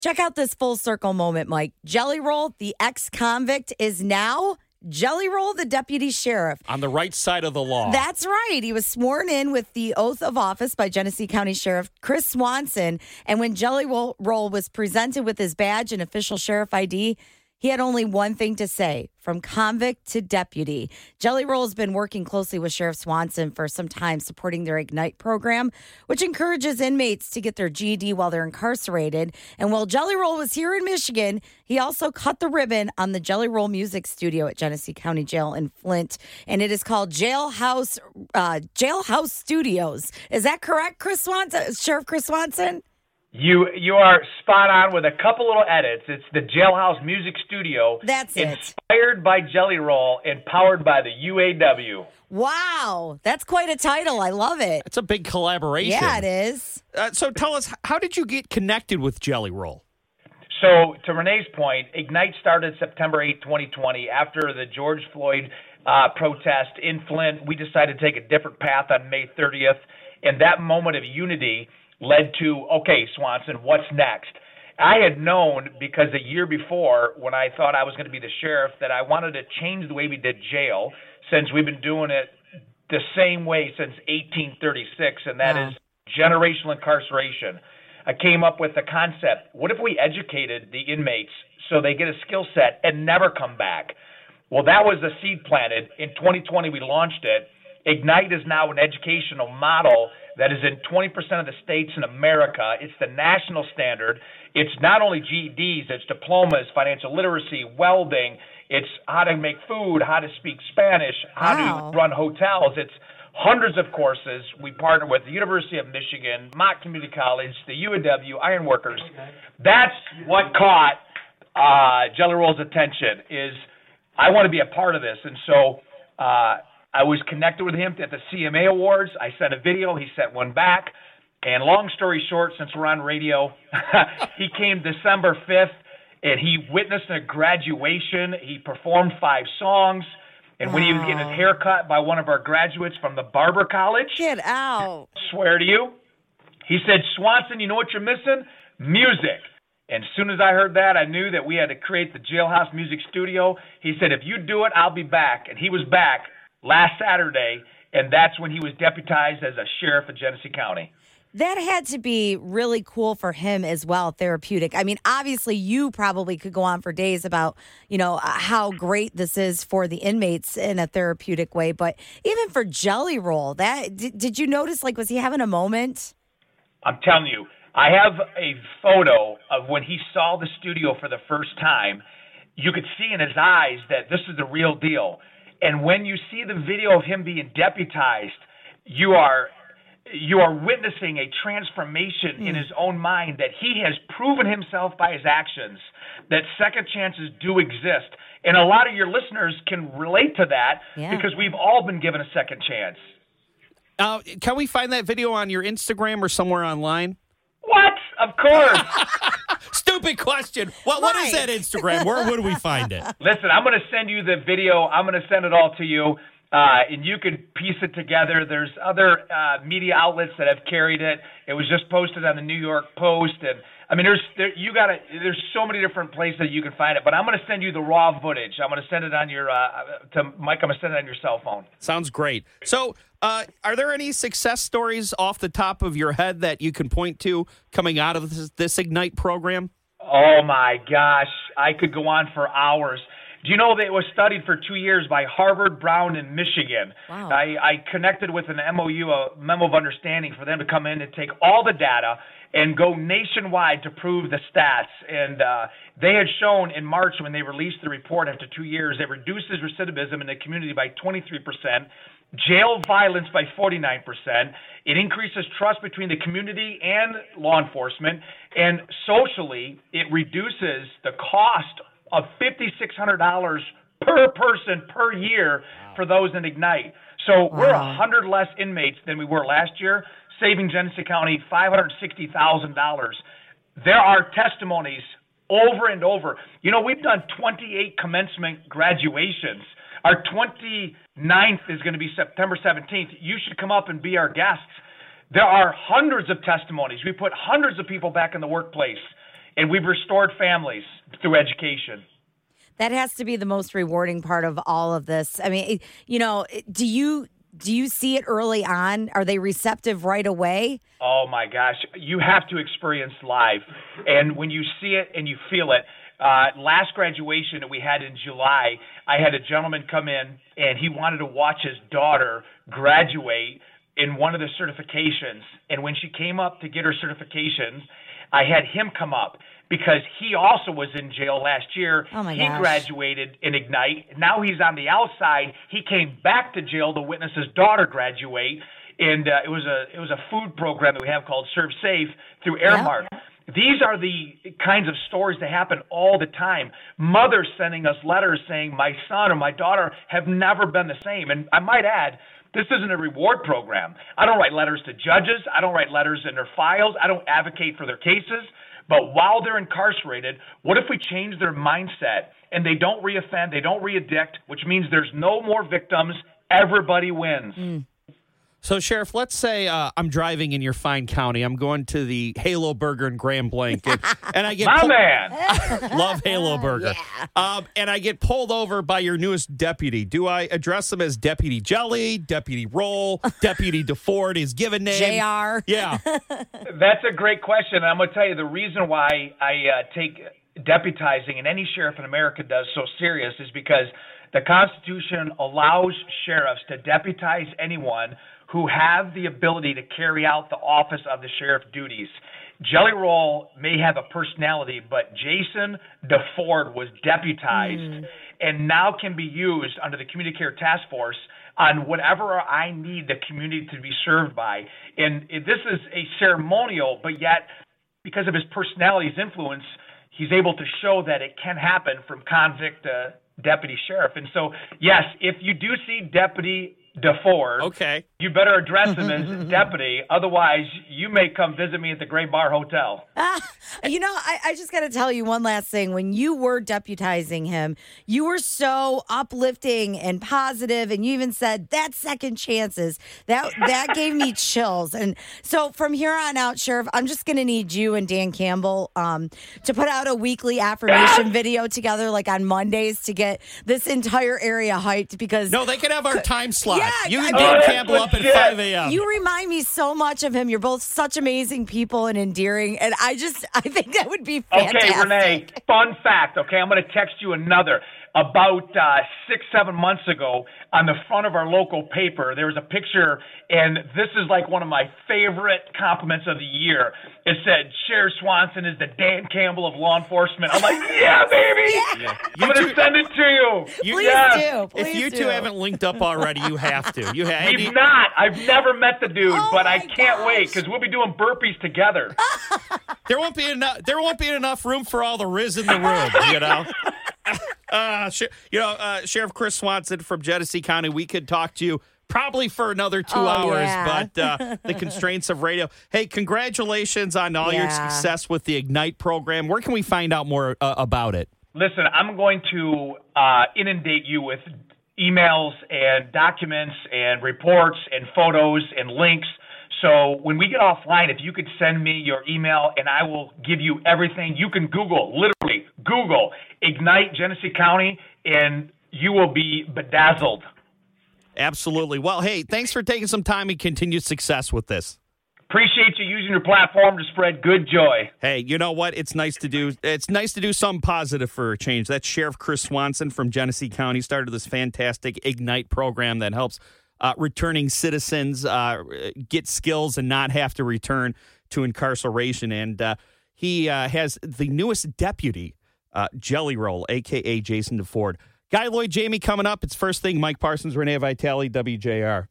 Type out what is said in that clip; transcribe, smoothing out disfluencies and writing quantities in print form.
Check out this full circle moment, Mike. Jelly Roll, the ex-convict, is now Jelly Roll, the deputy sheriff. On the right side of the law. That's right. He was sworn in with the oath of office by Genesee County Sheriff Chris Swanson. And when Jelly Roll was presented with his badge and official sheriff ID, he had only one thing to say, from convict to deputy. Jelly Roll has been working closely with Sheriff Swanson for some time, supporting their Ignite program, which encourages inmates to get their GED while they're incarcerated. And while Jelly Roll was here in Michigan, he also cut the ribbon on the Jelly Roll Music Studio at Genesee County Jail in Flint. And it is called Jailhouse Studios. Is that correct, Chris Swanson, Sheriff Chris Swanson? You are spot on with a couple little edits. It's the Jailhouse Music Studio. That's it. Inspired by Jelly Roll and powered by the UAW. Wow. That's quite a title. I love it. It's a big collaboration. Yeah, it is. So tell us, how did you get connected with Jelly Roll? So to Renee's point, Ignite started September 8, 2020. After the George Floyd protest in Flint, we decided to take a different path on May 30th. And that moment of unity led to, okay, Swanson, what's next? I had known, because a year before, when I thought I was going to be the sheriff, that I wanted to change the way we did jail, since we've been doing it the same way since 1836, and that is generational incarceration. I came up with the concept, what if we educated the inmates so they get a skill set and never come back? Well, that was the seed planted. In 2020, we launched it. Ignite is now an educational model that is in 20% of the states in America. It's the national standard. It's not only GEDs, it's diplomas, financial literacy, welding. It's how to make food, how to speak Spanish, how to run hotels. It's hundreds of courses. We partner with the University of Michigan, Mott Community College, the UAW, Ironworkers. That's what caught Jelly Roll's attention, is I want to be a part of this. And so I was connected with him at the CMA Awards. I sent a video. He sent one back. And long story short, since we're on radio, he came December 5th, and he witnessed a graduation. He performed 5 songs. And when he was getting his hair cut by one of our graduates from the Barber College. Get out. Swear to you. He said, Swanson, you know what you're missing? Music. And as soon as I heard that, I knew that we had to create the Jailhouse Music Studio. He said, if you do it, I'll be back. And he was back last Saturday, and that's when he was deputized as a sheriff of Genesee County. That had to be really cool for him as well, therapeutic. I mean, obviously, you probably could go on for days about, how great this is for the inmates in a therapeutic way. But even for Jelly Roll, did you notice, was he having a moment? I'm telling you, I have a photo of when he saw the studio for the first time. You could see in his eyes that this is the real deal. And when you see the video of him being deputized, you are witnessing a transformation in his own mind, that he has proven himself by his actions that second chances do exist. And a lot of your listeners can relate to that because we've all been given a second chance. Can we find that video on your Instagram or somewhere online? What? Of course. Stupid question. What is that Instagram? Where would we find it? Listen, I'm going to send you the video. I'm going to send it all to you, and you can piece it together. There's other media outlets that have carried it. It was just posted on the New York Post, and I mean, there's so many different places you can find it. But I'm going to send you the raw footage. I'm going to send it on your to Mike. I'm going to send it on your cell phone. Sounds great. So, are there any success stories off the top of your head that you can point to coming out of this Ignite program? Oh my gosh, I could go on for hours. Do you know that it was studied for 2 years by Harvard, Brown, and Michigan? Wow. I connected with an MOU, a memo of understanding, for them to come in and take all the data and go nationwide to prove the stats. And they had shown in March, when they released the report after 2 years, it reduces recidivism in the community by 23%, jail violence by 49%. It increases trust between the community and law enforcement. And socially, it reduces the cost of $5,600 per person per year for those in Ignite. So we're 100 less inmates than we were last year, saving Genesee County $560,000. There are testimonies over and over. We've done 28 commencement graduations. Our 29th is going to be September 17th. You should come up and be our guests. There are hundreds of testimonies. We put hundreds of people back in the workplace. and we've restored families through education. That has to be the most rewarding part of all of this. I mean, do you see it early on? Are they receptive right away? Oh my gosh, you have to experience live. And when you see it and you feel it, last graduation that we had in July, I had a gentleman come in and he wanted to watch his daughter graduate in one of the certifications. And when she came up to get her certifications, I had him come up because he also was in jail last year. Oh my he gosh. graduated in Ignite. Now he's on the outside. He came back to jail to witness his daughter graduate. And it was a food program that we have called Serve Safe through Airmark. Yeah. These are the kinds of stories that happen all the time. Mothers sending us letters saying, my son or my daughter have never been the same. And I might add, this isn't a reward program. I don't write letters to judges. I don't write letters in their files. I don't advocate for their cases. But while they're incarcerated, what if we change their mindset and they don't reoffend, they don't readdict, which means there's no more victims. Everybody wins. So, Sheriff, let's say I'm driving in your fine county. I'm going to the Halo Burger in Grand Blanc, and I get My man. love Halo Burger, and I get pulled over by your newest deputy. Do I address him as Deputy Jelly, Deputy Roll, Deputy DeFord, his given name? JR. Yeah. That's a great question. And I'm going to tell you the reason why I take deputizing, and any sheriff in America does, so serious is because the Constitution allows sheriffs to deputize anyone who have the ability to carry out the office of the sheriff duties. Jelly Roll may have a personality, but Jason DeFord was deputized and now can be used under the Community Care Task Force on whatever I need the community to be served by. And this is a ceremonial, but yet because of his personality, his influence, he's able to show that it can happen from convict to deputy sheriff. And so, yes, if you do see Deputy DeFord, Okay. you better address him as deputy. Otherwise, you may come visit me at the Gray Bar Hotel. I just got to tell you one last thing. When you were deputizing him, you were so uplifting and positive, and you even said that second chances. That gave me chills. And so from here on out, Sheriff, I'm just going to need you and Dan Campbell to put out a weekly affirmation video together, like on Mondays, to get this entire area hyped. Because No, they can have our time slot. Yeah, You and I Dan mean- Campbell up at legit. 5 a.m. you remind me so much of him. You're both such amazing people and endearing, and I think that would be fantastic. Okay, Renee, fun fact, okay? I'm going to text you another. About 6-7 months ago, on the front of our local paper, there was a picture, and this is like one of my favorite compliments of the year. It said, Sheriff Swanson is the Dan Campbell of law enforcement. I'm like, yeah, baby! Yeah. I'm going to send it to you. Please Yes. do. If you two haven't linked up already, you have to. You have. We've not. I've never met the dude, Oh but I my can't wait gosh. because we'll be doing burpees together. There won't be enough. There won't be enough room for all the Riz in the room. You know. Sheriff Chris Swanson from Genesee County. We could talk to you probably for another 2 hours, yeah. but the constraints of radio. Hey, congratulations on all your Yeah. success with the Ignite program. Where can we find out more about it? Listen, I'm going to inundate you with emails and documents and reports and photos and links. So when we get offline, if you could send me your email and I will give you everything. You can literally Google Ignite Genesee County, and you will be bedazzled. Absolutely. Well, hey, thanks for taking some time and continued success with this. Appreciate you using your platform to spread good joy. Hey, you know what? It's nice to do something positive for a change. That's Sheriff Chris Swanson from Genesee County. Started this fantastic Ignite program that helps returning citizens get skills and not have to return to incarceration. And he has the newest deputy, Jelly Roll, a.k.a. Jason DeFord. Guy Lloyd Jamie coming up. It's First Thing. Mike Parsons, Renee Vitale, WJR.